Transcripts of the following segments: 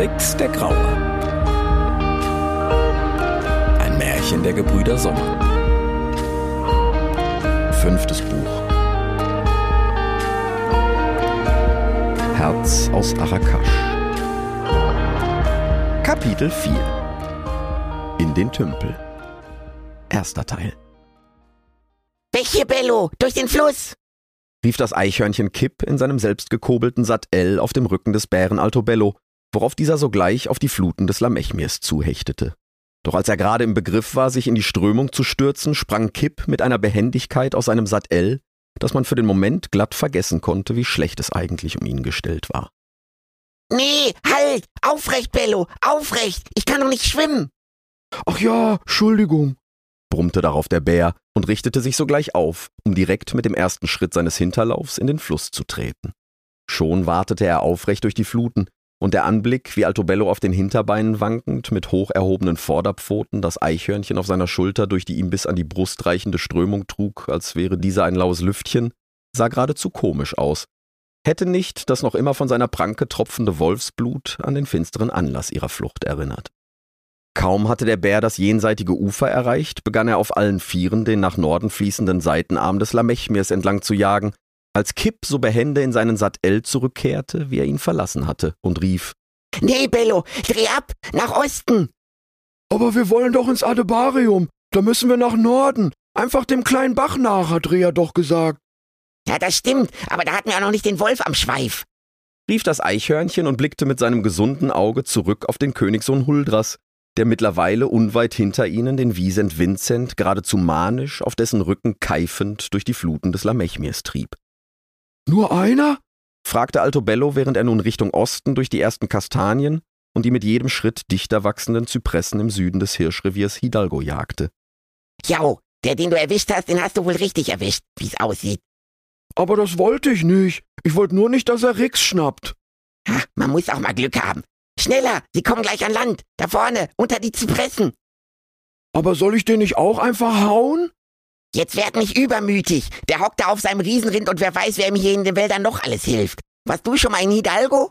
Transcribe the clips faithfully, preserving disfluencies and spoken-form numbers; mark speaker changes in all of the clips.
Speaker 1: Felix der Graue. Ein Märchen der Gebrüder Sommer. Fünftes Buch. Herz aus Arakash. Kapitel vier. In den Tümpel. Erster Teil.
Speaker 2: Weg hier, Bello, durch den Fluss!
Speaker 1: Rief das Eichhörnchen Kip in seinem selbstgekurbelten Sattel auf dem Rücken des Bären Altobello, worauf dieser sogleich auf die Fluten des Lamechmirs zuhechtete. Doch als er gerade im Begriff war, sich in die Strömung zu stürzen, sprang Kip mit einer Behendigkeit aus seinem Sattel, dass man für den Moment glatt vergessen konnte, wie schlecht es eigentlich um ihn gestellt war.
Speaker 2: Nee, halt! Aufrecht, Bello, aufrecht! Ich kann doch nicht schwimmen!
Speaker 3: Ach ja, Entschuldigung,
Speaker 1: brummte darauf der Bär und richtete sich sogleich auf, um direkt mit dem ersten Schritt seines Hinterlaufs in den Fluss zu treten. Schon watete er aufrecht durch die Fluten, und der Anblick, wie Altobello auf den Hinterbeinen wankend, mit hoch erhobenen Vorderpfoten das Eichhörnchen auf seiner Schulter durch die ihm bis an die Brust reichende Strömung trug, als wäre dieser ein laues Lüftchen, sah geradezu komisch aus, hätte nicht das noch immer von seiner Pranke tropfende Wolfsblut an den finsteren Anlass ihrer Flucht erinnert. Kaum hatte der Bär das jenseitige Ufer erreicht, begann er auf allen Vieren den nach Norden fließenden Seitenarm des Lamechmirs entlang zu jagen, als Kip so behende in seinen Sattel zurückkehrte, wie er ihn verlassen hatte, und rief:
Speaker 2: Nee, Bello, dreh ab, nach Osten!
Speaker 3: Aber wir wollen doch ins Adebarium, da müssen wir nach Norden, einfach dem kleinen Bach nach, hat Rea doch gesagt.
Speaker 2: Ja, das stimmt, aber da hatten wir auch noch nicht den Wolf am Schweif,
Speaker 1: rief das Eichhörnchen und blickte mit seinem gesunden Auge zurück auf den Königssohn Huldras, der mittlerweile unweit hinter ihnen den Wisent Vincent geradezu manisch auf dessen Rücken keifend durch die Fluten des Lamechmirs trieb.
Speaker 3: Nur einer?
Speaker 1: Fragte Altobello, während er nun Richtung Osten durch die ersten Kastanien und die mit jedem Schritt dichter wachsenden Zypressen im Süden des Hirschreviers Hidalgo jagte.
Speaker 2: Jau, der, den du erwischt hast, den hast du wohl richtig erwischt, wie's aussieht.
Speaker 3: Aber das wollte ich nicht. Ich wollte nur nicht, dass er Rix schnappt.
Speaker 2: Ha, man muss auch mal Glück haben. Schneller, sie kommen gleich an Land, da vorne, unter die Zypressen.
Speaker 3: Aber soll ich den nicht auch einfach hauen?
Speaker 2: Jetzt werd nicht übermütig. Der hockt da auf seinem Riesenrind und wer weiß, wer ihm hier in den Wäldern noch alles hilft. Warst du schon mal in Hidalgo?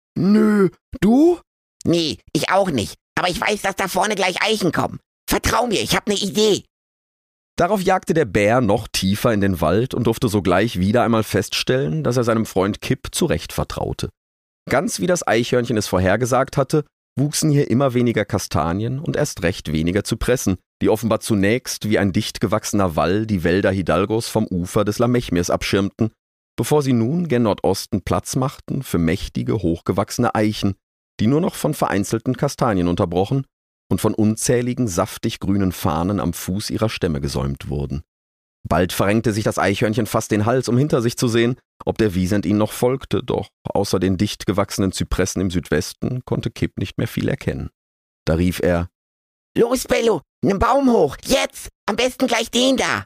Speaker 3: Nö, du?
Speaker 2: Nee, ich auch nicht. Aber ich weiß, dass da vorne gleich Eichen kommen. Vertrau mir, ich hab ne Idee.
Speaker 1: Darauf jagte der Bär noch tiefer in den Wald und durfte sogleich wieder einmal feststellen, dass er seinem Freund Kip zurecht vertraute. Ganz wie das Eichhörnchen es vorhergesagt hatte, wuchsen hier immer weniger Kastanien und erst recht weniger Zypressen, die offenbar zunächst wie ein dicht gewachsener Wall die Wälder Hidalgos vom Ufer des Lamechmirs abschirmten, bevor sie nun gen Nordosten Platz machten für mächtige, hochgewachsene Eichen, die nur noch von vereinzelten Kastanien unterbrochen und von unzähligen, saftig grünen Farnen am Fuß ihrer Stämme gesäumt wurden. Bald verrenkte sich das Eichhörnchen fast den Hals, um hinter sich zu sehen, ob der Wisent ihnen noch folgte, doch außer den dicht gewachsenen Zypressen im Südwesten konnte Kip nicht mehr viel erkennen. Da rief er:
Speaker 2: Los, Bello, nen Baum hoch, jetzt, am besten gleich den da.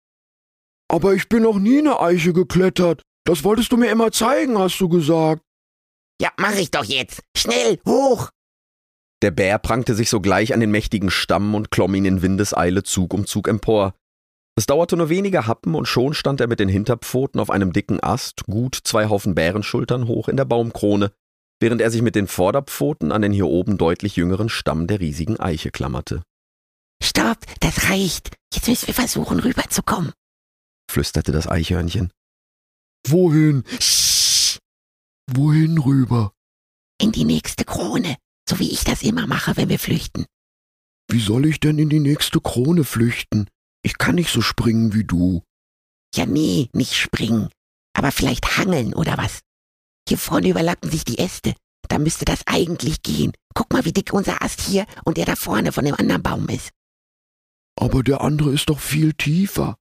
Speaker 3: Aber ich bin noch nie in eine Eiche geklettert. Das wolltest du mir immer zeigen, hast du gesagt.
Speaker 2: Ja, mach ich doch jetzt. Schnell, hoch!
Speaker 1: Der Bär prangte sich sogleich an den mächtigen Stamm und klomm ihn in Windeseile Zug um Zug empor. Es dauerte nur wenige Happen und schon stand er mit den Hinterpfoten auf einem dicken Ast, gut zwei Haufen Bärenschultern hoch in der Baumkrone, während er sich mit den Vorderpfoten an den hier oben deutlich jüngeren Stamm der riesigen Eiche klammerte.
Speaker 2: Stopp, das reicht. Jetzt müssen wir versuchen, rüberzukommen,
Speaker 1: flüsterte das Eichhörnchen.
Speaker 3: Wohin?
Speaker 2: Sch.
Speaker 3: Wohin rüber?
Speaker 2: In die nächste Krone, so wie ich das immer mache, wenn wir flüchten.
Speaker 3: Wie soll ich denn in die nächste Krone flüchten? Ich kann nicht so springen wie du.
Speaker 2: Ja, nee, nicht springen, aber vielleicht hangeln oder was. Hier vorne überlappen sich die Äste, da müsste das eigentlich gehen. Guck mal, wie dick unser Ast hier und der da vorne von dem anderen Baum ist.
Speaker 3: Aber der andere ist doch viel tiefer.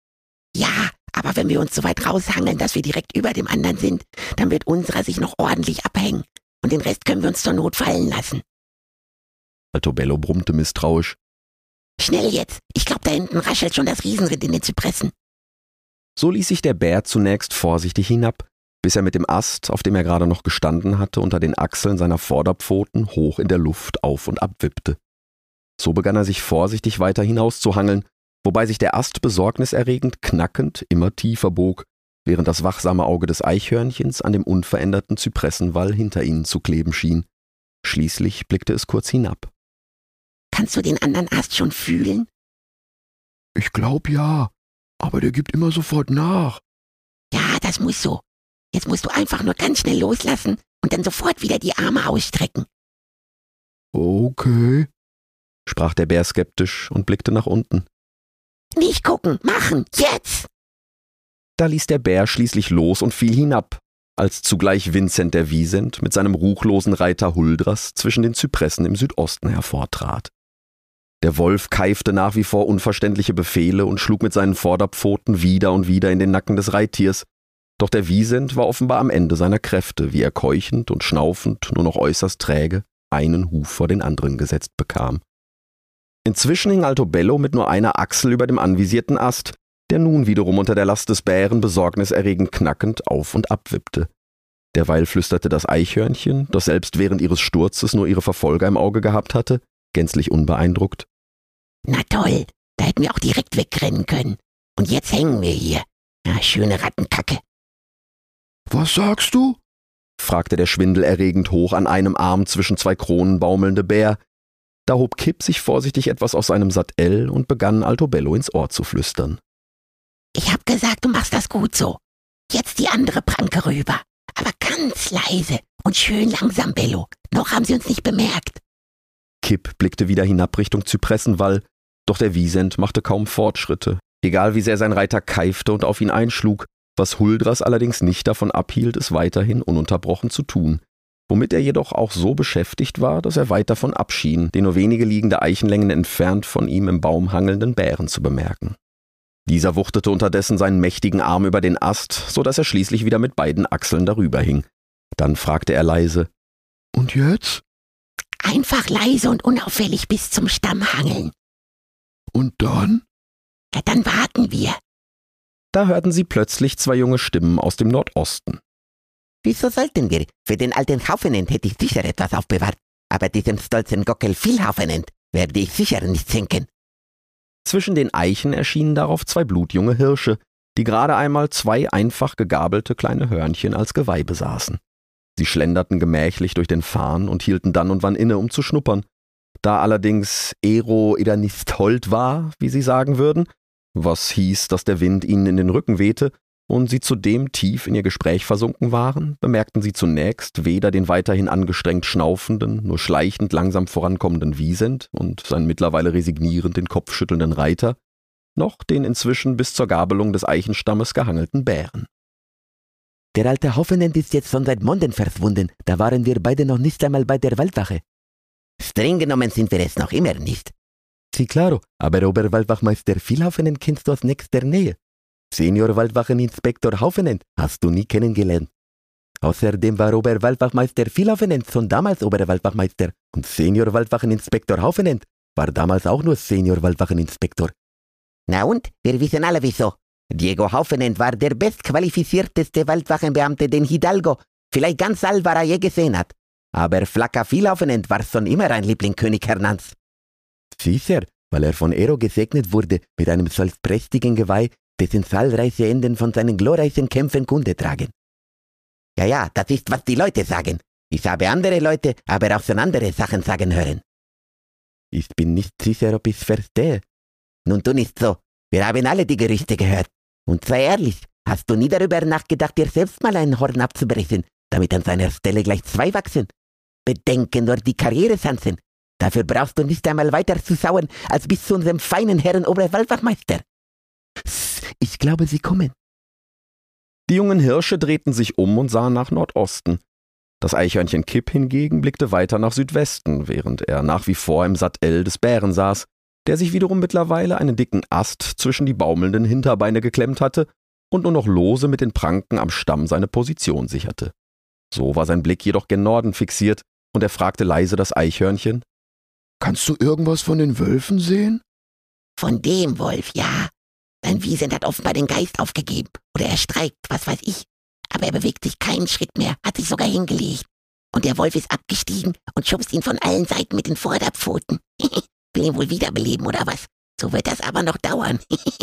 Speaker 2: Ja, aber wenn wir uns so weit raushangeln, dass wir direkt über dem anderen sind, dann wird unserer sich noch ordentlich abhängen und den Rest können wir uns zur Not fallen lassen.
Speaker 1: Altobello brummte misstrauisch.
Speaker 2: Schnell jetzt, ich glaube, da hinten raschelt schon das Riesenrind in den Zypressen.
Speaker 1: So ließ sich der Bär zunächst vorsichtig hinab, bis er mit dem Ast, auf dem er gerade noch gestanden hatte, unter den Achseln seiner Vorderpfoten hoch in der Luft auf und ab wippte. So begann er sich vorsichtig weiter hinauszuhangeln, wobei sich der Ast besorgniserregend knackend immer tiefer bog, während das wachsame Auge des Eichhörnchens an dem unveränderten Zypressenwall hinter ihnen zu kleben schien. Schließlich blickte es kurz hinab.
Speaker 2: Kannst du den anderen Ast schon fühlen?
Speaker 3: Ich glaub ja, aber der gibt immer sofort nach.
Speaker 2: Ja, das muss so. Jetzt musst du einfach nur ganz schnell loslassen und dann sofort wieder die Arme ausstrecken.
Speaker 3: Okay,
Speaker 1: sprach der Bär skeptisch und blickte nach unten.
Speaker 2: Nicht gucken, machen, jetzt!
Speaker 1: Da ließ der Bär schließlich los und fiel hinab, als zugleich Vincent der Wiesent mit seinem ruchlosen Reiter Huldras zwischen den Zypressen im Südosten hervortrat. Der Wolf keifte nach wie vor unverständliche Befehle und schlug mit seinen Vorderpfoten wieder und wieder in den Nacken des Reittiers, doch der Wiesent war offenbar am Ende seiner Kräfte, wie er keuchend und schnaufend nur noch äußerst träge einen Huf vor den anderen gesetzt bekam. Inzwischen hing Altobello mit nur einer Achsel über dem anvisierten Ast, der nun wiederum unter der Last des Bären besorgniserregend knackend auf und ab wippte. Derweil flüsterte das Eichhörnchen, das selbst während ihres Sturzes nur ihre Verfolger im Auge gehabt hatte, gänzlich unbeeindruckt:
Speaker 2: Na toll, da hätten wir auch direkt wegrennen können. Und jetzt hängen wir hier. Ja, schöne Rattenkacke.
Speaker 3: was sagst du?
Speaker 1: fragte der schwindelerregend hoch an einem Arm zwischen zwei Kronen baumelnde Bär. Da hob Kipp sich vorsichtig etwas aus seinem Sattel und begann Altobello ins Ohr zu flüstern.
Speaker 2: Ich hab gesagt, du machst das gut so. Jetzt die andere Pranke rüber. Aber ganz leise und schön langsam, Bello. Noch haben sie uns nicht bemerkt.
Speaker 1: Kipp blickte wieder hinab Richtung Zypressenwall, doch der Wiesent machte kaum Fortschritte, egal wie sehr sein Reiter keifte und auf ihn einschlug, was Huldras allerdings nicht davon abhielt, es weiterhin ununterbrochen zu tun, womit er jedoch auch so beschäftigt war, dass er weit davon abschien, den nur wenige liegende Eichenlängen entfernt von ihm im Baum hangelnden Bären zu bemerken. Dieser wuchtete unterdessen seinen mächtigen Arm über den Ast, so dass er schließlich wieder mit beiden Achseln darüber hing. Dann fragte er leise:
Speaker 3: Und jetzt?
Speaker 2: Einfach leise und unauffällig bis zum Stamm hangeln.
Speaker 3: Und dann?
Speaker 2: Ja, dann warten wir.
Speaker 1: Da hörten sie plötzlich zwei junge Stimmen aus dem Nordosten.
Speaker 2: Wieso sollten wir? Für den alten Haufenend hätte ich sicher etwas aufbewahrt. Aber diesem stolzen Gockel Vielhaufenend werde ich sicher nicht schenken.
Speaker 1: Zwischen den Eichen erschienen darauf zwei blutjunge Hirsche, die gerade einmal zwei einfach gegabelte kleine Hörnchen als Geweih besaßen. Sie schlenderten gemächlich durch den Farn und hielten dann und wann inne, um zu schnuppern. Da allerdings Ero ida nicht hold war, wie sie sagen würden, was hieß, dass der Wind ihnen in den Rücken wehte und sie zudem tief in ihr Gespräch versunken waren, bemerkten sie zunächst weder den weiterhin angestrengt schnaufenden, nur schleichend langsam vorankommenden Wiesent und seinen mittlerweile resignierend den Kopf schüttelnden Reiter, noch den inzwischen bis zur Gabelung des Eichenstammes gehangelten Bären.
Speaker 2: Der alte Haufenend ist jetzt schon seit Monden verschwunden. Da waren wir beide noch nicht einmal bei der Waldwache. Streng genommen sind wir es noch immer nicht. Sí, claro, aber Oberwaldwachmeister Vielhaufenend kennst du aus nächster Nähe. Senior Waldwacheninspektor Haufenend hast du nie kennengelernt. Außerdem war Oberwaldwachmeister Vielhaufenend schon damals Oberwaldwachmeister und Senior Waldwacheninspektor Haufenend war damals auch nur Senior Waldwacheninspektor. Na und? Wir wissen alle wieso. Diego Haufenend war der bestqualifizierteste Waldwachenbeamte, den Hidalgo, vielleicht ganz Alvara je gesehen hat. Aber Flacca Vielhaufenend war schon immer ein Liebling König Hernans. Sicher, weil er von Ero gesegnet wurde mit einem solch prächtigen Geweih, dessen zahlreiche Enden von seinen glorreichen Kämpfen Kunde tragen. Ja, ja, das ist, was die Leute sagen. Ich habe andere Leute, aber auch schon andere Sachen sagen hören. Ich bin nicht sicher, ob ich's verstehe. Nun, tu nicht so. Wir haben alle die Gerüchte gehört. Und sei ehrlich, hast du nie darüber nachgedacht, dir selbst mal ein Horn abzubrechen, damit an seiner Stelle gleich zwei wachsen? Bedenke nur die Karrierechancen. Dafür brauchst du nicht einmal weiter zu sauen, als bis zu unserem feinen Herrn Oberwaldwachmeister. Ich glaube, sie kommen.
Speaker 1: Die jungen Hirsche drehten sich um und sahen nach Nordosten. Das Eichhörnchen Kipp hingegen blickte weiter nach Südwesten, während er nach wie vor im Sattel des Bären saß, der sich wiederum mittlerweile einen dicken Ast zwischen die baumelnden Hinterbeine geklemmt hatte und nur noch lose mit den Pranken am Stamm seine Position sicherte. So war sein Blick jedoch gen Norden fixiert, und er fragte leise das Eichhörnchen:
Speaker 3: Kannst du irgendwas von den Wölfen sehen?
Speaker 2: Von dem Wolf, ja. Sein Wiesent hat offenbar den Geist aufgegeben. Oder er streikt, was weiß ich. Aber er bewegt sich keinen Schritt mehr, hat sich sogar hingelegt. Und der Wolf ist abgestiegen und schubst ihn von allen Seiten mit den Vorderpfoten. Will ihn wohl wiederbeleben, oder was? So wird das aber noch dauern.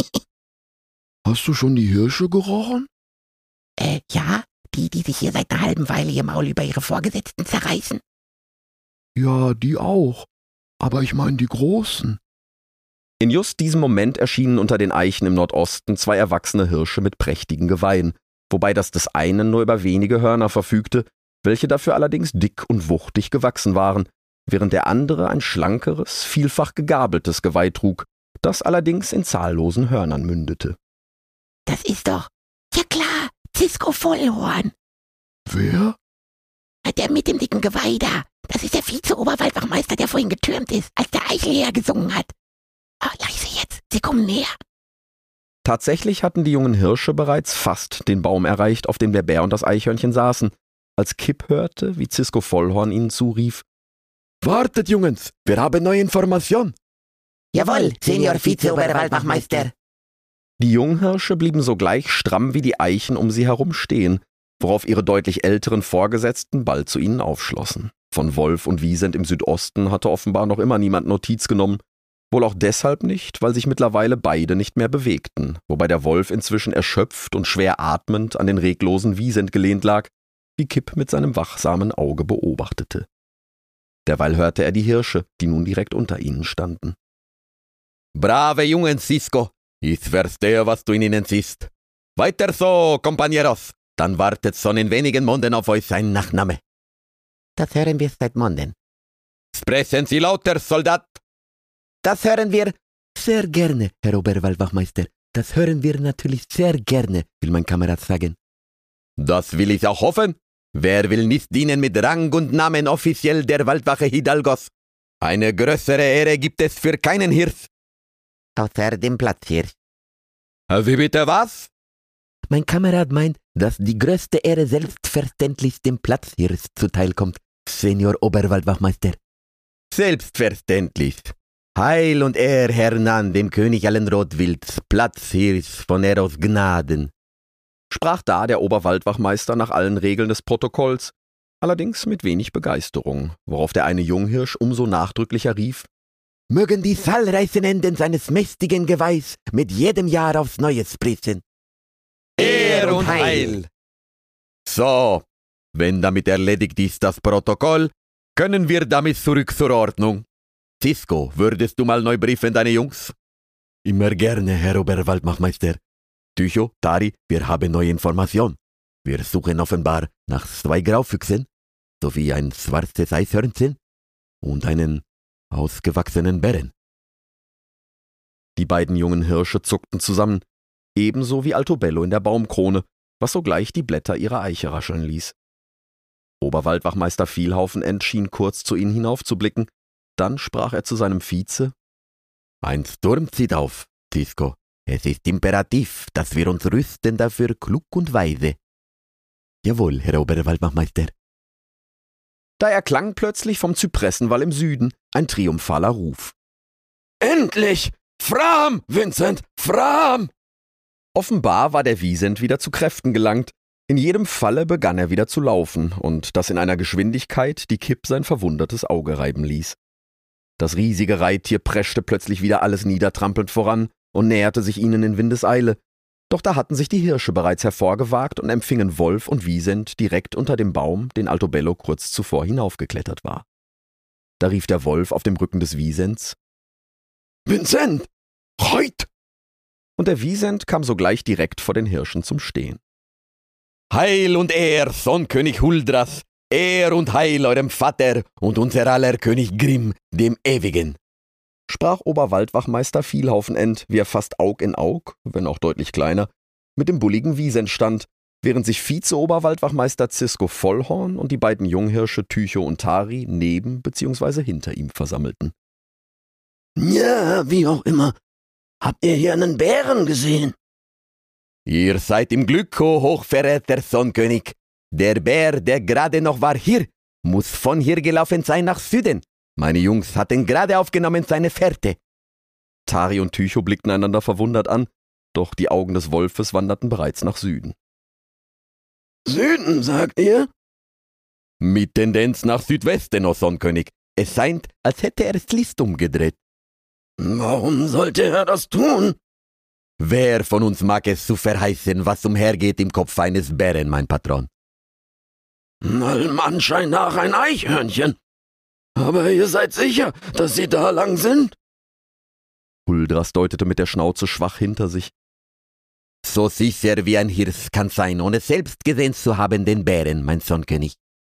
Speaker 3: Hast du schon die Hirsche gerochen?
Speaker 2: äh, ja, die, die sich hier seit einer halben Weile ihr Maul über ihre Vorgesetzten zerreißen.
Speaker 3: Ja, die auch. Aber ich meine die großen.
Speaker 1: In just diesem Moment erschienen unter den Eichen im Nordosten zwei erwachsene Hirsche mit prächtigen Geweihen, wobei das des einen nur über wenige Hörner verfügte, welche dafür allerdings dick und wuchtig gewachsen waren, während der andere ein schlankeres, vielfach gegabeltes Geweih trug, das allerdings in zahllosen Hörnern mündete.
Speaker 2: Das ist doch, ja klar, Cisco Vollhorn.
Speaker 3: Wer?
Speaker 2: Der mit dem dicken Geweih da. Das ist der Vize-Oberwaldwachmeister, der vorhin getürmt ist, als der Eichelherr gesungen hat. Ah, leise jetzt, sie kommen näher.
Speaker 1: Tatsächlich hatten die jungen Hirsche bereits fast den Baum erreicht, auf dem der Bär und das Eichhörnchen saßen, als Kipp hörte, wie Cisco Vollhorn ihnen zurief:
Speaker 3: Wartet, Jungens, wir haben neue Information.
Speaker 2: Jawohl, Senior Vize-Oberwaldwachmeister.
Speaker 1: Die Junghirsche blieben sogleich stramm wie die Eichen um sie herum stehen, worauf ihre deutlich älteren Vorgesetzten bald zu ihnen aufschlossen. Von Wolf und Wiesent im Südosten hatte offenbar noch immer niemand Notiz genommen, wohl auch deshalb nicht, weil sich mittlerweile beide nicht mehr bewegten, wobei der Wolf inzwischen erschöpft und schwer atmend an den reglosen Wiesent gelehnt lag, wie Kipp mit seinem wachsamen Auge beobachtete. Derweil hörte er die Hirsche, die nun direkt unter ihnen standen.
Speaker 4: »Brave Jungen, Cisco, ich verstehe, was du in ihnen siehst. Weiter so, Compañeros, dann wartet schon in wenigen Monden auf euch ein Nachname.«
Speaker 2: Das hören wir seit Monden.
Speaker 4: »Sprechen Sie lauter, Soldat!«
Speaker 2: Das hören wir
Speaker 5: Sehr gerne, Herr Oberwaldwachmeister. Das hören wir natürlich sehr gerne, will mein Kamerad sagen.
Speaker 4: »Das will ich auch hoffen. Wer will nicht dienen mit Rang und Namen offiziell der Waldwache Hidalgos? Eine größere Ehre gibt es für keinen Hirsch.«
Speaker 2: außer dem Platzhirsch.
Speaker 4: »Wie bitte was?«
Speaker 5: Mein Kamerad meint, dass die größte Ehre selbstverständlich dem Platzhirsch zuteilkommt, Senior Oberwaldwachmeister.
Speaker 4: »Selbstverständlich. Heil und Ehr Hernan, dem König allen Rotwilds, Platzhirsch von Eros Gnaden«,
Speaker 1: sprach da der Oberwaldwachmeister nach allen Regeln des Protokolls, allerdings mit wenig Begeisterung, worauf der eine Junghirsch umso nachdrücklicher rief:
Speaker 5: »Mögen die zahlreichen Enden seines mächtigen Geweihs mit jedem Jahr aufs Neue sprießen.«
Speaker 4: »Ehr und Heil!« »So, wenn damit erledigt ist das Protokoll, können wir damit zurück zur Ordnung. Cisco, würdest du mal neu briefen, deine Jungs?«
Speaker 5: »Immer gerne, Herr Oberwaldwachmeister. Tycho, Tari, wir haben neue Information. Wir suchen offenbar nach zwei Graufüchsen, sowie ein schwarzes Eishörnchen und einen ausgewachsenen Bären.«
Speaker 1: Die beiden jungen Hirsche zuckten zusammen, ebenso wie Altobello in der Baumkrone, was sogleich die Blätter ihrer Eiche rascheln ließ. Oberwaldwachmeister Vielhaufenend schien kurz zu ihnen hinaufzublicken, dann sprach er zu seinem Vize:
Speaker 5: »Ein Sturm zieht auf, Cisco. Es ist imperativ, dass wir uns rüsten dafür klug und weise.« »Jawohl, Herr Oberwaldwachmeister.«
Speaker 1: Da erklang plötzlich vom Zypressenwall im Süden ein triumphaler Ruf.
Speaker 3: »Endlich! Fram, Vincent! Fram!«
Speaker 1: Offenbar war der Wiesent wieder zu Kräften gelangt. In jedem Falle begann er wieder zu laufen, und das in einer Geschwindigkeit, die Kipp sein verwundertes Auge reiben ließ. Das riesige Reittier preschte plötzlich wieder alles niedertrampelnd voran und näherte sich ihnen in Windeseile. Doch da hatten sich die Hirsche bereits hervorgewagt und empfingen Wolf und Wiesent direkt unter dem Baum, den Altobello kurz zuvor hinaufgeklettert war. Da rief der Wolf auf dem Rücken des Wiesents:
Speaker 3: »Vincent! Heut!«
Speaker 1: Und der Wiesent kam sogleich direkt vor den Hirschen zum Stehen.
Speaker 4: »Heil und Ehr, Sonnkönig Huldras! Ehr und Heil eurem Vater und unser aller König Grimm, dem Ewigen«,
Speaker 1: sprach Oberwaldwachmeister Vielhaufenend, wie er fast Aug in Aug, wenn auch deutlich kleiner, mit dem bulligen Wiesent stand, während sich Vize-Oberwaldwachmeister Cisco Vollhorn und die beiden Junghirsche Tycho und Tari neben bzw. hinter ihm versammelten.
Speaker 3: »Ja, wie auch immer. Habt ihr hier einen Bären gesehen?«
Speaker 4: »Ihr seid im Glück, o hochverehrter Sonnkönig. Der Bär, der gerade noch war hier, muss von hier gelaufen sein nach Süden. Meine Jungs hatten gerade aufgenommen seine Fährte.«
Speaker 1: Tari und Tycho blickten einander verwundert an, doch die Augen des Wolfes wanderten bereits nach Süden.
Speaker 3: »Süden, sagt ihr?«
Speaker 4: »Mit Tendenz nach Südwesten, o Sonnkönig. Es scheint, als hätte er es List umgedreht.«
Speaker 3: »Warum sollte er das tun?«
Speaker 4: »Wer von uns mag es zu verheißen, was umhergeht im Kopf eines Bären, mein Patron?«
Speaker 3: »Allem Anschein nach ein Eichhörnchen.« Aber ihr seid sicher, dass sie da lang sind?
Speaker 1: Huldras deutete mit der Schnauze schwach hinter sich.
Speaker 5: So sicher wie ein Hirsch kann sein, ohne selbst gesehen zu haben den Bären, mein Sonnenkönig.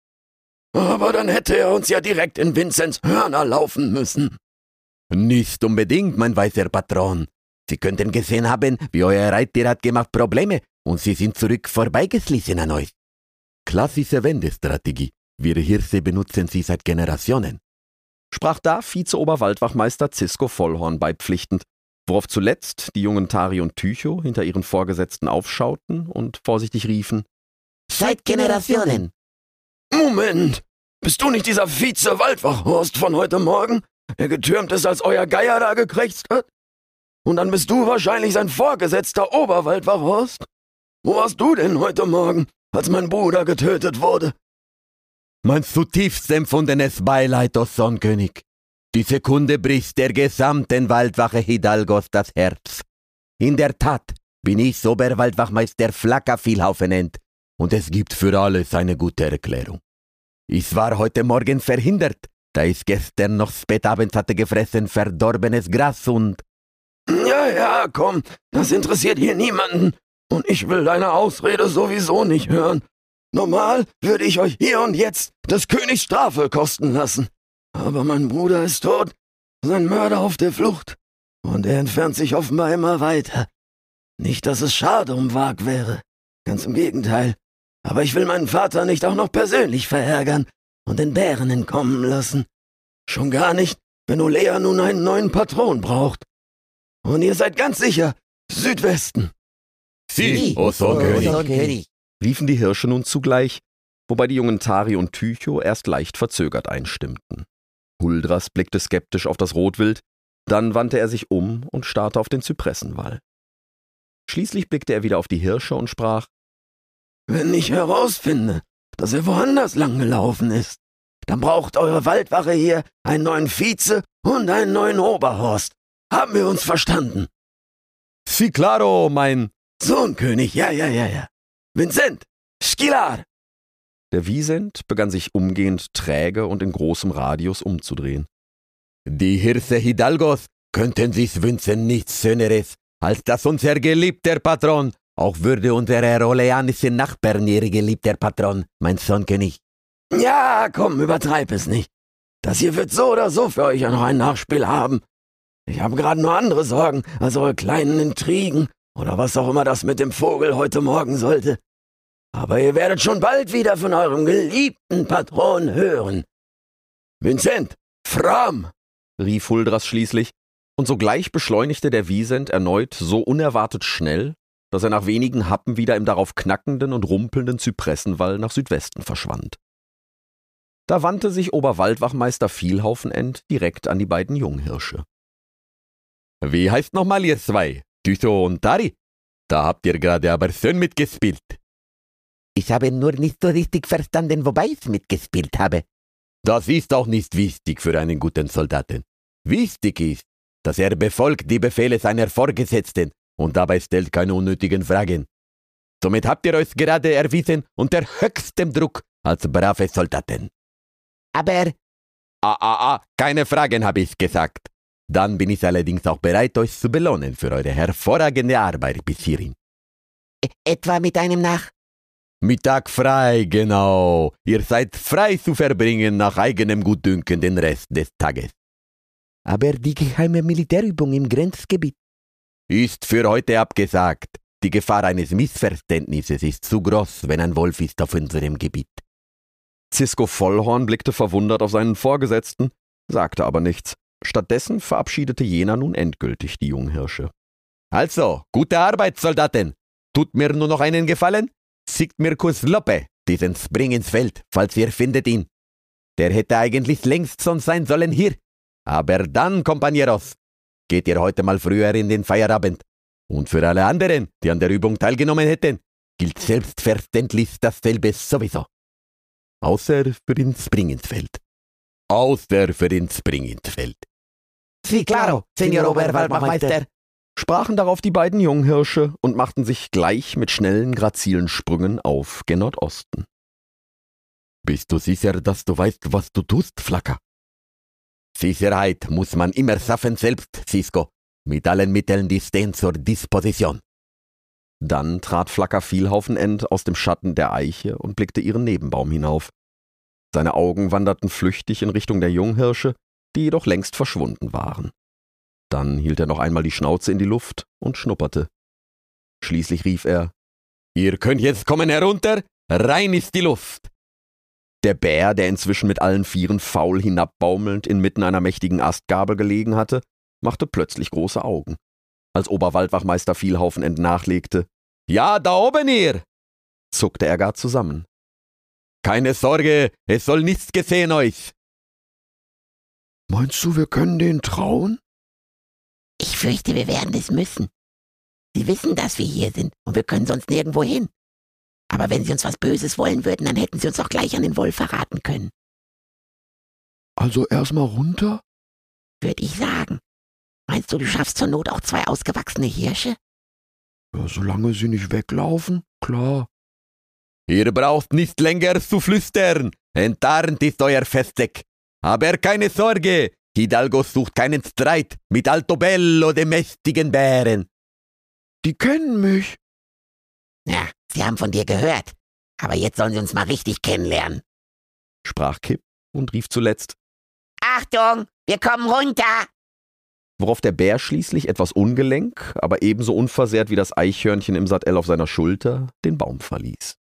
Speaker 3: Aber dann hätte er uns ja direkt in Vinzenz Hörner laufen müssen.
Speaker 5: Nicht unbedingt, mein weißer Patron. Sie könnten gesehen haben, wie euer Reittier hat gemacht Probleme und sie sind zurück vorbeigeschlichen an euch. Klassische Wendestrategie. Wir Hirsche benutzen sie seit Generationen.
Speaker 1: Sprach da Vize-Oberwaldwachmeister Zisco Vollhorn beipflichtend, worauf zuletzt die jungen Tari und Tycho hinter ihren Vorgesetzten aufschauten und vorsichtig riefen:
Speaker 2: Seit Generationen.
Speaker 3: Moment, bist du nicht dieser Vize-Waldwachhorst von heute Morgen, der getürmt ist, als euer Geier da gekrächzt hat? Und dann bist du wahrscheinlich sein Vorgesetzter Oberwaldwachhorst? Wo warst du denn heute Morgen, als mein Bruder getötet wurde?
Speaker 5: Mein zutiefst empfundenes Beileid, o Sonnenkönig. Die Sekunde bricht der gesamten Waldwache Hidalgos das Herz. In der Tat bin ich Oberwaldwachmeister Flaka Vielhaufenend und es gibt für alles eine gute Erklärung. Ich war heute Morgen verhindert, da ich gestern noch spätabends hatte gefressen verdorbenes Gras und...
Speaker 3: Ja, ja, komm, das interessiert hier niemanden und ich will deine Ausrede sowieso nicht hören. Normal würde ich euch hier und jetzt des Königs Strafe kosten lassen. Aber mein Bruder ist tot, sein Mörder auf der Flucht und er entfernt sich offenbar immer weiter. Nicht, dass es schade um Wag wäre, ganz im Gegenteil. Aber ich will meinen Vater nicht auch noch persönlich verärgern und den Bären entkommen lassen. Schon gar nicht, wenn Olea nun einen neuen Patron braucht. Und ihr seid ganz sicher Südwesten.
Speaker 5: Sie, o Sonnenkönig,
Speaker 1: riefen die Hirsche nun zugleich, wobei die jungen Tari und Tycho erst leicht verzögert einstimmten. Huldras blickte skeptisch auf das Rotwild, dann wandte er sich um und starrte auf den Zypressenwall. Schließlich blickte er wieder auf die Hirsche und sprach:
Speaker 3: Wenn ich herausfinde, dass er woanders lang gelaufen ist, dann braucht eure Waldwache hier einen neuen Vize und einen neuen Oberhorst. Haben wir uns verstanden?
Speaker 1: Si claro, mein
Speaker 3: Sohnkönig, ja, ja, ja, ja. Vincent, Schilar!
Speaker 1: Der Wiesent begann sich umgehend träge und in großem Radius umzudrehen.
Speaker 5: Die Hirsche Hidalgos könnten sich wünschen nichts Schöneres, als dass unser geliebter Patron, auch würde unser oleanische Nachbarn ihr geliebter Patron, mein Sonnenkönig.
Speaker 3: Ja, komm, übertreib es nicht. Das hier wird so oder so für euch ja noch ein Nachspiel haben. Ich habe gerade nur andere Sorgen als eure kleinen Intrigen oder was auch immer das mit dem Vogel heute Morgen sollte. Aber ihr werdet schon bald wieder von eurem geliebten Patron hören. Vincent, Fram!
Speaker 1: Rief Huldras schließlich, und sogleich beschleunigte der Wiesent erneut so unerwartet schnell, dass er nach wenigen Happen wieder im darauf knackenden und rumpelnden Zypressenwall nach Südwesten verschwand. Da wandte sich Oberwaldwachmeister Vielhaufenend direkt an die beiden Junghirsche.
Speaker 5: Wie heißt nochmal ihr zwei? Tycho und Tari? Da habt ihr gerade aber schön mitgespielt.
Speaker 2: Ich habe nur nicht so richtig verstanden, wobei ich mitgespielt habe.
Speaker 5: Das ist auch nicht wichtig für einen guten Soldaten. Wichtig ist, dass er befolgt die Befehle seiner Vorgesetzten und dabei stellt keine unnötigen Fragen. Somit habt ihr euch gerade erwiesen unter höchstem Druck als brave Soldaten.
Speaker 2: Aber...
Speaker 5: Ah, ah, ah, keine Fragen, habe ich gesagt. Dann bin ich allerdings auch bereit, euch zu belohnen für eure hervorragende Arbeit bis hierhin.
Speaker 2: E- etwa mit einem nach...
Speaker 5: Mittag frei, genau. Ihr seid frei zu verbringen nach eigenem Gutdünken den Rest des Tages.
Speaker 2: Aber die geheime Militärübung im Grenzgebiet...
Speaker 5: Ist für heute abgesagt. Die Gefahr eines Missverständnisses ist zu groß, wenn ein Wolf ist auf unserem Gebiet.
Speaker 1: Zisco Vollhorn blickte verwundert auf seinen Vorgesetzten, sagte aber nichts. Stattdessen verabschiedete jener nun endgültig die Junghirsche.
Speaker 5: Also, gute Arbeit, Soldaten. Tut mir nur noch einen Gefallen. Schickt mir kurz Loppe, diesen Spring ins Feld, falls ihr findet ihn. Der hätte eigentlich längst schon sein sollen hier. Aber dann, Compañeros, geht ihr heute mal früher in den Feierabend. Und für alle anderen, die an der Übung teilgenommen hätten, gilt selbstverständlich dasselbe sowieso. Außer für den Spring ins Feld. Außer für den Spring ins Feld.
Speaker 2: Sí, claro, Señor Oberwaldwachmeister.
Speaker 1: Sprachen darauf die beiden Junghirsche und machten sich gleich mit schnellen, grazilen Sprüngen auf gen Nordosten.
Speaker 5: Bist du sicher, dass du weißt, was du tust, Flaka? Sicherheit muss man immer schaffen selbst, Cisco, mit allen Mitteln, die stehen zur Disposition.
Speaker 1: Dann trat Flacker Vielhaufenend aus dem Schatten der Eiche und blickte ihren Nebenbaum hinauf. Seine Augen wanderten flüchtig in Richtung der Junghirsche, die jedoch längst verschwunden waren. Dann hielt er noch einmal die Schnauze in die Luft und schnupperte. Schließlich rief er:
Speaker 4: »Ihr könnt jetzt kommen herunter, rein ist die Luft!«
Speaker 1: Der Bär, der inzwischen mit allen Vieren faul hinabbaumelnd inmitten einer mächtigen Astgabel gelegen hatte, machte plötzlich große Augen. Als Oberwaldwachmeister Vielhaufenend nachlegte:
Speaker 4: »Ja, da oben ihr!«
Speaker 1: zuckte er gar zusammen.
Speaker 4: »Keine Sorge, es soll nichts gesehen euch!«
Speaker 3: »Meinst du, wir können denen trauen?«
Speaker 2: Ich fürchte, wir werden es müssen. Sie wissen, dass wir hier sind und wir können sonst nirgendwo hin. Aber wenn sie uns was Böses wollen würden, dann hätten sie uns auch gleich an den Wolf verraten können.
Speaker 3: Also erstmal runter?
Speaker 2: Würde ich sagen. Meinst du, du schaffst zur Not auch zwei ausgewachsene Hirsche?
Speaker 3: Ja, solange sie nicht weglaufen, klar.
Speaker 4: »Ihr braucht nicht länger zu flüstern, enttarnt ist euer Festeck. Aber keine Sorge, Hidalgo sucht keinen Streit mit Altobello, dem mächtigen Bären.«
Speaker 3: Die kennen mich.
Speaker 2: Ja, sie haben von dir gehört. Aber jetzt sollen sie uns mal richtig kennenlernen.
Speaker 1: Sprach Kipp und rief zuletzt:
Speaker 2: Achtung, wir kommen runter!
Speaker 1: Worauf der Bär schließlich etwas ungelenk, aber ebenso unversehrt wie das Eichhörnchen im Sattel auf seiner Schulter, den Baum verließ.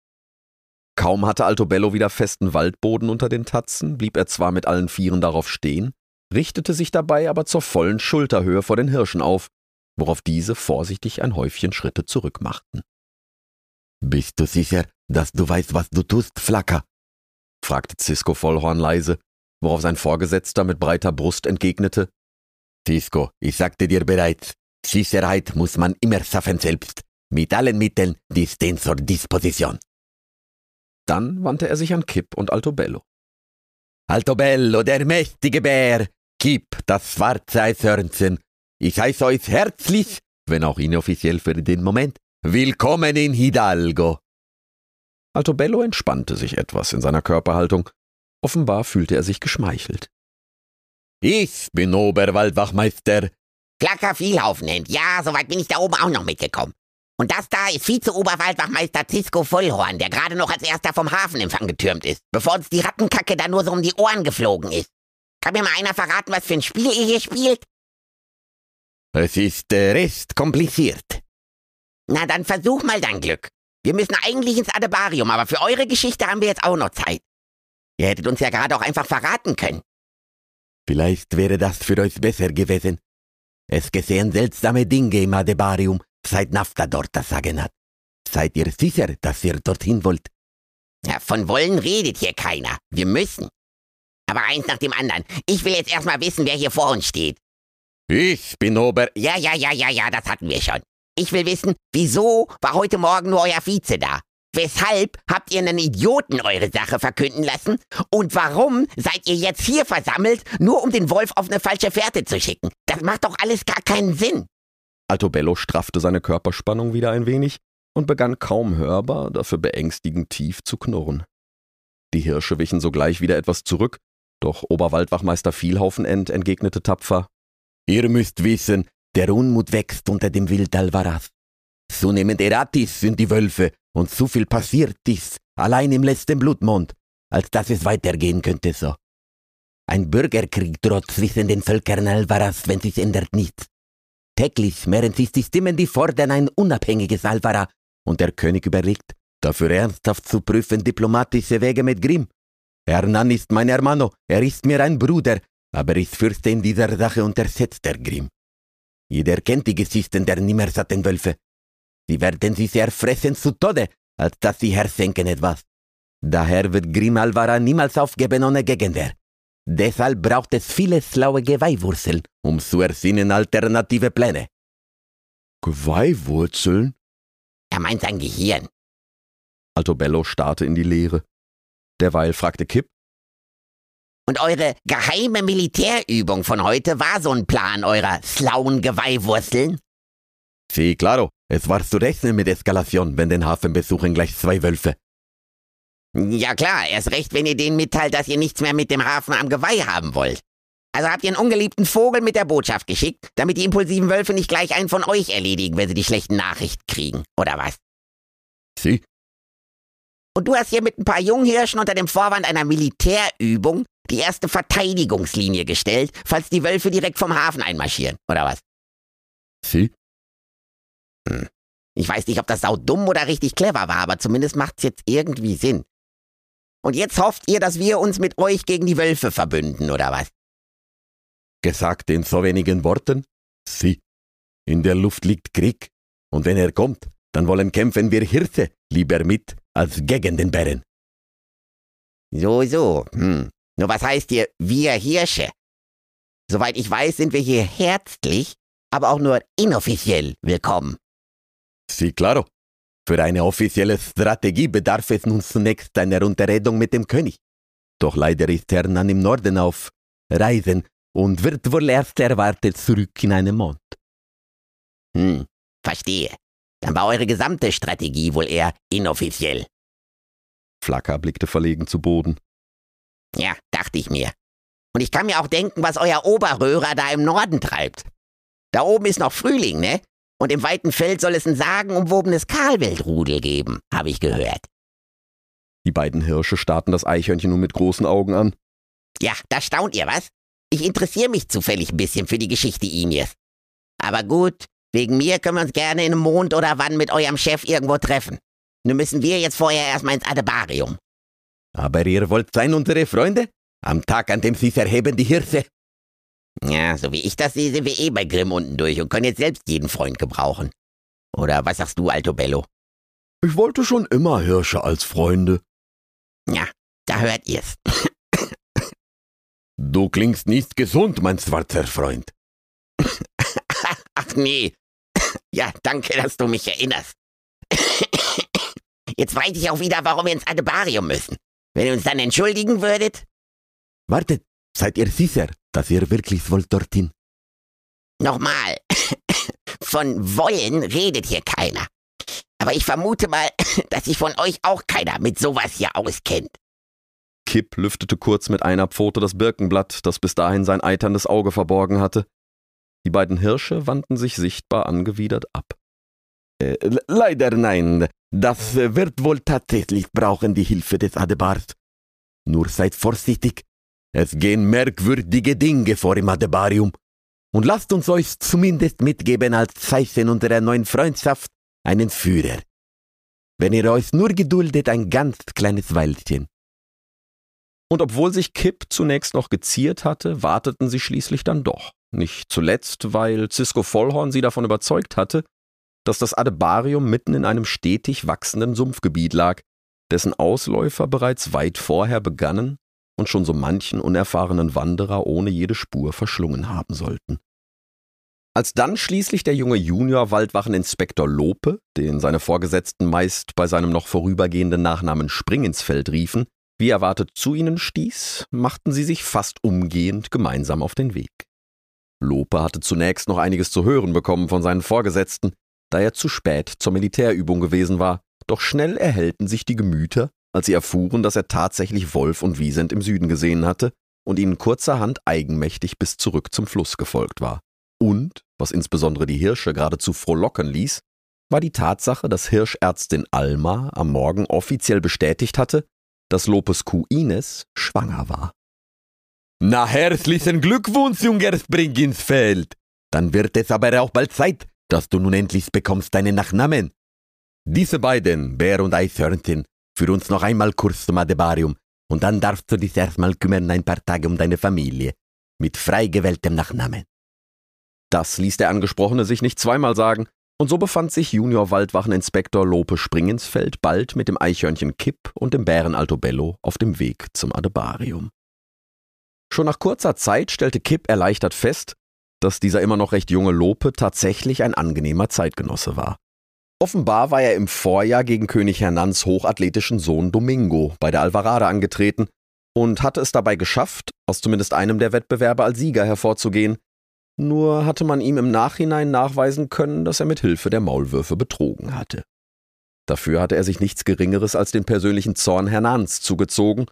Speaker 1: Kaum hatte Altobello wieder festen Waldboden unter den Tatzen, blieb er zwar mit allen Vieren darauf stehen, richtete sich dabei aber zur vollen Schulterhöhe vor den Hirschen auf, worauf diese vorsichtig ein Häufchen Schritte zurückmachten.
Speaker 5: »Bist du sicher, dass du weißt, was du tust, Flacker?«
Speaker 1: fragte Cisco Vollhorn leise, worauf sein Vorgesetzter mit breiter Brust entgegnete:
Speaker 5: »Cisco, ich sagte dir bereits, Sicherheit muss man immer schaffen selbst, mit allen Mitteln, die stehen zur Disposition.«
Speaker 1: Dann wandte er sich an Kipp und Altobello.
Speaker 5: »Altobello, der mächtige Bär, Kipp, das schwarze Eichhörnchen, ich heiße euch herzlich, wenn auch inoffiziell für den Moment, willkommen in Hidalgo.«
Speaker 1: Altobello entspannte sich etwas in seiner Körperhaltung. Offenbar fühlte er sich geschmeichelt.
Speaker 5: »Ich bin Oberwaldwachmeister.«
Speaker 2: Flacker Vielhaufenend, ja, soweit bin ich da oben auch noch mitgekommen. Und das da ist Vize-Oberwaldwachmeister Cisco Vollhorn, der gerade noch als erster vom Hafenempfang getürmt ist, bevor uns die Rattenkacke da nur so um die Ohren geflogen ist. Kann mir mal einer verraten, was für ein Spiel ihr hier spielt?
Speaker 5: »Es ist äh, recht kompliziert.«
Speaker 2: Na, dann versuch mal dein Glück. Wir müssen eigentlich ins Adebarium, aber für eure Geschichte haben wir jetzt auch noch Zeit. Ihr hättet uns ja gerade auch einfach verraten können.
Speaker 5: »Vielleicht wäre das für euch besser gewesen. Es geschehen seltsame Dinge im Adebarium, seit Nafta dort das Sagen hat. Seid ihr sicher, dass ihr dorthin wollt?«
Speaker 2: Ja, von wollen redet hier keiner. Wir müssen. Aber eins nach dem anderen. Ich will jetzt erstmal wissen, wer hier vor uns steht.
Speaker 5: »Ich bin Ober...«
Speaker 2: Ja, ja, ja, ja, ja, das hatten wir schon. Ich will wissen, wieso war heute Morgen nur euer Vize da? Weshalb habt ihr einen Idioten eure Sache verkünden lassen? Und warum seid ihr jetzt hier versammelt, nur um den Wolf auf eine falsche Fährte zu schicken? Das macht doch alles gar keinen Sinn.
Speaker 1: Altobello straffte seine Körperspannung wieder ein wenig und begann kaum hörbar, dafür beängstigend tief zu knurren. Die Hirsche wichen sogleich wieder etwas zurück, doch Oberwaldwachmeister Vielhaufenend entgegnete tapfer:
Speaker 5: »Ihr müsst wissen, der Unmut wächst unter dem Wild Alvaraz. Zunehmend erratisch sind die Wölfe und zu viel passiert ist, allein im letzten Blutmond, als dass es weitergehen könnte so. Ein Bürgerkrieg droht zwischen den Völkern Alvaraz, wenn sich ändert nichts. Täglich mehren sich die Stimmen, die fordern ein unabhängiges Alvara, und der König überlegt, dafür ernsthaft zu prüfen diplomatische Wege mit Grimm. Hernan ist mein Hermano, er ist mir ein Bruder, aber ich fürchte, in dieser Sache unterschätzt der Grimm. Jeder kennt die Geschichten der nimmersatten Wölfe. Sie werden sich erfressen zu Tode, als dass sie hersenken etwas. Daher wird Grimm Alvara niemals aufgeben ohne Gegenwehr. Deshalb braucht es viele schlaue Geweihwurzeln, um zu ersinnen alternative Pläne.«
Speaker 3: Geweihwurzeln?
Speaker 2: Er meint sein Gehirn.
Speaker 1: Altobello starrte in die Leere. Derweil fragte Kipp:
Speaker 2: Und eure geheime Militärübung von heute war so ein Plan eurer schlauen Geweihwurzeln?
Speaker 5: Sí, claro, es war zu rechnen mit Eskalation, wenn den Hafen besuchen gleich zwei Wölfe.
Speaker 2: Ja klar, erst recht, wenn ihr denen mitteilt, dass ihr nichts mehr mit dem Hafen am Geweih haben wollt. Also habt ihr einen ungeliebten Vogel mit der Botschaft geschickt, damit die impulsiven Wölfe nicht gleich einen von euch erledigen, wenn sie die schlechten Nachrichten kriegen, oder was?
Speaker 5: Sie?
Speaker 2: Und du hast hier mit ein paar Junghirschen unter dem Vorwand einer Militärübung die erste Verteidigungslinie gestellt, falls die Wölfe direkt vom Hafen einmarschieren, oder was?
Speaker 5: Sie?
Speaker 2: Hm. Ich weiß nicht, ob das saudumm oder richtig clever war, aber zumindest macht's jetzt irgendwie Sinn. Und jetzt hofft ihr, dass wir uns mit euch gegen die Wölfe verbünden, oder was?
Speaker 5: Gesagt in so wenigen Worten? Sie. In der Luft liegt Krieg. Und wenn er kommt, dann wollen kämpfen wir Hirse lieber mit als gegen den Bären.
Speaker 2: So, so. Hm. Nur was heißt hier, wir Hirsche? Soweit ich weiß, sind wir hier herzlich, aber auch nur inoffiziell willkommen.
Speaker 5: Sie, claro. Für eine offizielle Strategie bedarf es nun zunächst einer Unterredung mit dem König. Doch leider ist Hernan im Norden auf Reisen und wird wohl erst erwartet zurück in einem Monat.
Speaker 2: Hm, verstehe. Dann war eure gesamte Strategie wohl eher inoffiziell.
Speaker 1: Flacker blickte verlegen zu Boden.
Speaker 2: Ja, dachte ich mir. Und ich kann mir auch denken, was euer Oberröhrer da im Norden treibt. Da oben ist noch Frühling, ne? Und im weiten Feld soll es ein sagenumwobenes Kahlwildrudel geben, habe ich gehört.
Speaker 1: Die beiden Hirsche starrten das Eichhörnchen nun mit großen Augen an.
Speaker 2: Ja, da staunt ihr, was? Ich interessiere mich zufällig ein bisschen für die Geschichte Inies. Aber gut, wegen mir können wir uns gerne in einem Mond oder wann mit eurem Chef irgendwo treffen. Nur müssen wir jetzt vorher erstmal ins Adebarium.
Speaker 5: Aber ihr wollt sein unsere Freunde? Am Tag, an dem sie erheben die Hirse?
Speaker 2: Ja, so wie ich das sehe, sind wir eh bei Grimm unten durch und können jetzt selbst jeden Freund gebrauchen. Oder was sagst du, Altobello?
Speaker 3: Ich wollte schon immer Hirsche als Freunde.
Speaker 2: Ja, da hört ihr's.
Speaker 5: Du klingst nicht gesund, mein schwarzer Freund.
Speaker 2: Ach nee. Ja, danke, dass du mich erinnerst. Jetzt weiß ich auch wieder, warum wir ins Adebarium müssen. Wenn ihr uns dann entschuldigen würdet?
Speaker 5: Wartet, seid ihr sicher, dass ihr wirklich wollt dorthin?
Speaker 2: Nochmal. Von wollen redet hier keiner. Aber ich vermute mal, dass sich von euch auch keiner mit sowas hier auskennt.
Speaker 1: Kip lüftete kurz mit einer Pfote das Birkenblatt, das bis dahin sein eiterndes Auge verborgen hatte. Die beiden Hirsche wandten sich sichtbar angewidert ab.
Speaker 5: Äh, leider nein. Das äh, wird wohl tatsächlich brauchen, die Hilfe des Adebars. Nur seid vorsichtig. Es gehen merkwürdige Dinge vor im Adebarium. Und lasst uns euch zumindest mitgeben als Zeichen unserer neuen Freundschaft einen Führer. Wenn ihr euch nur geduldet, ein ganz kleines Weilchen.
Speaker 1: Und obwohl sich Kip zunächst noch geziert hatte, warteten sie schließlich dann doch. Nicht zuletzt, weil Cisco Vollhorn sie davon überzeugt hatte, dass das Adebarium mitten in einem stetig wachsenden Sumpfgebiet lag, dessen Ausläufer bereits weit vorher begannen und schon so manchen unerfahrenen Wanderer ohne jede Spur verschlungen haben sollten. Als dann schließlich der junge Junior-Waldwacheninspektor Lope, den seine Vorgesetzten meist bei seinem noch vorübergehenden Nachnamen Springinsfeld riefen, wie erwartet zu ihnen stieß, machten sie sich fast umgehend gemeinsam auf den Weg. Lope hatte zunächst noch einiges zu hören bekommen von seinen Vorgesetzten, da er zu spät zur Militärübung gewesen war, doch schnell erhellten sich die Gemüter, als sie erfuhren, dass er tatsächlich Wolf und Wiesent im Süden gesehen hatte und ihnen kurzerhand eigenmächtig bis zurück zum Fluss gefolgt war. Und, was insbesondere die Hirsche geradezu frohlocken ließ, war die Tatsache, dass Hirschärztin Alma am Morgen offiziell bestätigt hatte, dass Lopes Kuh Ines schwanger war.
Speaker 5: Na, herzlichen Glückwunsch, junger Springinsfeld! Dann wird es aber auch bald Zeit, dass du nun endlich bekommst deinen Nachnamen. Diese beiden, Bär und Eichhörnchen, für uns noch einmal kurz zum Adebarium und dann darfst du dich erstmal kümmern ein paar Tage um deine Familie, mit frei gewähltem Nachnamen.
Speaker 1: Das ließ der Angesprochene sich nicht zweimal sagen, und so befand sich Junior-Waldwacheninspektor Lope Springinsfeld bald mit dem Eichhörnchen Kip und dem Bären Altobello auf dem Weg zum Adebarium. Schon nach kurzer Zeit stellte Kip erleichtert fest, dass dieser immer noch recht junge Lope tatsächlich ein angenehmer Zeitgenosse war. Offenbar war er im Vorjahr gegen König Hernans hochathletischen Sohn Domingo bei der Alvarade angetreten und hatte es dabei geschafft, aus zumindest einem der Wettbewerbe als Sieger hervorzugehen. Nur hatte man ihm im Nachhinein nachweisen können, dass er mit Hilfe der Maulwürfe betrogen hatte. Dafür hatte er sich nichts Geringeres als den persönlichen Zorn Hernans zugezogen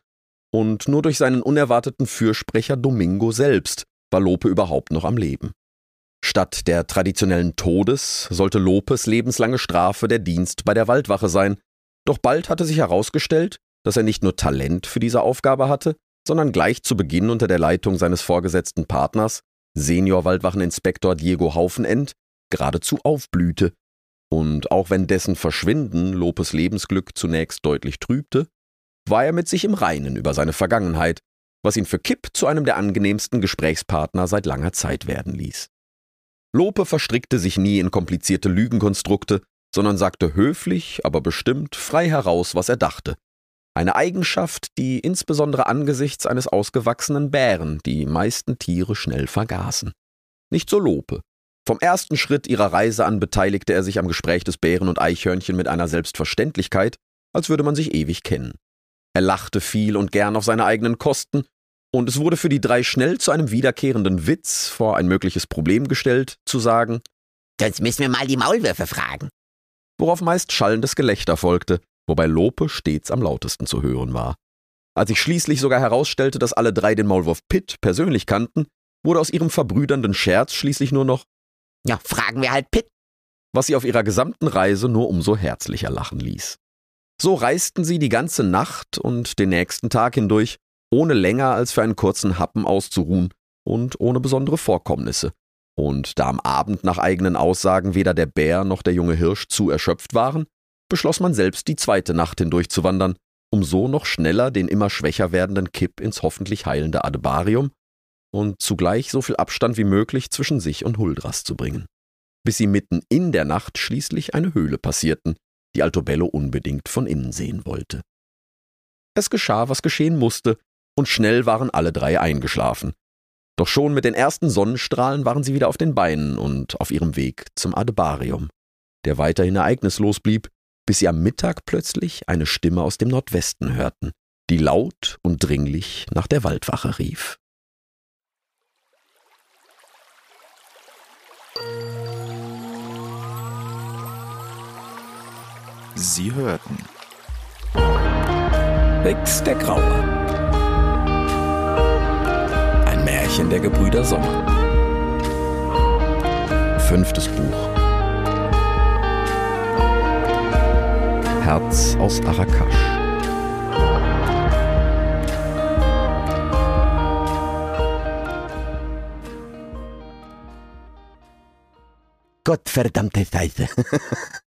Speaker 1: Und nur durch seinen unerwarteten Fürsprecher Domingo selbst war Lope überhaupt noch am Leben. Statt der traditionellen Todes sollte Lopes lebenslange Strafe der Dienst bei der Waldwache sein. Doch bald hatte sich herausgestellt, dass er nicht nur Talent für diese Aufgabe hatte, sondern gleich zu Beginn unter der Leitung seines vorgesetzten Partners, Senior-Waldwacheninspektor Diego Haufenend, geradezu aufblühte. Und auch wenn dessen Verschwinden Lopes Lebensglück zunächst deutlich trübte, war er mit sich im Reinen über seine Vergangenheit, was ihn für Kipp zu einem der angenehmsten Gesprächspartner seit langer Zeit werden ließ. Lope verstrickte sich nie in komplizierte Lügenkonstrukte, sondern sagte höflich, aber bestimmt frei heraus, was er dachte. Eine Eigenschaft, die insbesondere angesichts eines ausgewachsenen Bären die meisten Tiere schnell vergaßen. Nicht so Lope. Vom ersten Schritt ihrer Reise an beteiligte er sich am Gespräch des Bären und Eichhörnchen mit einer Selbstverständlichkeit, als würde man sich ewig kennen. Er lachte viel und gern auf seine eigenen Kosten, und es wurde für die drei schnell zu einem wiederkehrenden Witz, vor ein mögliches Problem gestellt, zu sagen:
Speaker 2: Sonst müssen wir mal die Maulwürfe fragen.
Speaker 1: Worauf meist schallendes Gelächter folgte, wobei Lope stets am lautesten zu hören war. Als sich schließlich sogar herausstellte, dass alle drei den Maulwurf Pitt persönlich kannten, wurde aus ihrem verbrüdernden Scherz schließlich nur noch:
Speaker 2: Ja, fragen wir halt Pitt.
Speaker 1: Was sie auf ihrer gesamten Reise nur umso herzlicher lachen ließ. So reisten sie die ganze Nacht und den nächsten Tag hindurch, ohne länger als für einen kurzen Happen auszuruhen und ohne besondere Vorkommnisse. Und da am Abend nach eigenen Aussagen weder der Bär noch der junge Hirsch zu erschöpft waren, beschloss man selbst die zweite Nacht hindurch zu wandern, um so noch schneller den immer schwächer werdenden Kipp ins hoffentlich heilende Adebarium und zugleich so viel Abstand wie möglich zwischen sich und Huldras zu bringen. Bis sie mitten in der Nacht schließlich eine Höhle passierten, die Altobello unbedingt von innen sehen wollte. Es geschah, was geschehen musste, und schnell waren alle drei eingeschlafen. Doch schon mit den ersten Sonnenstrahlen waren sie wieder auf den Beinen und auf ihrem Weg zum Adebarium, der weiterhin ereignislos blieb, bis sie am Mittag plötzlich eine Stimme aus dem Nordwesten hörten, die laut und dringlich nach der Waldwache rief.
Speaker 6: Sie hörten
Speaker 1: Rix der Graue. Ein Märchen der Gebrüder Sommer. Fünftes Buch. Herz aus Arakash.
Speaker 2: Gottverdammte Scheiße.